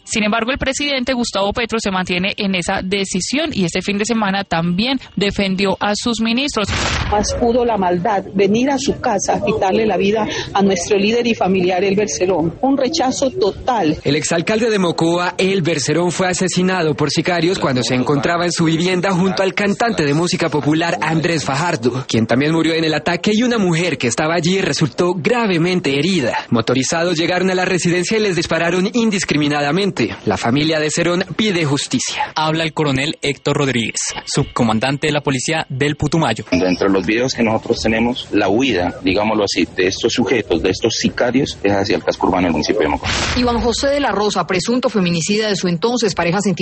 Sin embargo, el presidente Gustavo Petro se mantiene en esa decisión y este fin de semana también defendió a sus ministros. Más pudo la maldad venir a su casa a quitarle la vida a nuestro líder y familiar Elber Serón. Un rechazo total. El exalcalde de Mocoa, Elber Serón, fue asesinado por sicarios cuando se encontraba en su vivienda junto al cantante de música popular Andrés Fajardo, quien también murió en el ataque, y una mujer que estaba allí resultó gravemente herida. Motorizados llegaron a la residencia y les dispararon indiscriminadamente. La familia de Serón pide justicia. Habla el coronel Héctor Rodríguez, subcomandante de la policía del Putumayo. Dentro de los videos que nosotros tenemos, la huida, digámoslo así, de estos sujetos, de estos sicarios, es hacia el casco urbano del municipio de Mocoa. Iván José de la Rosa, presunto feminicida de su entonces pareja sentimental,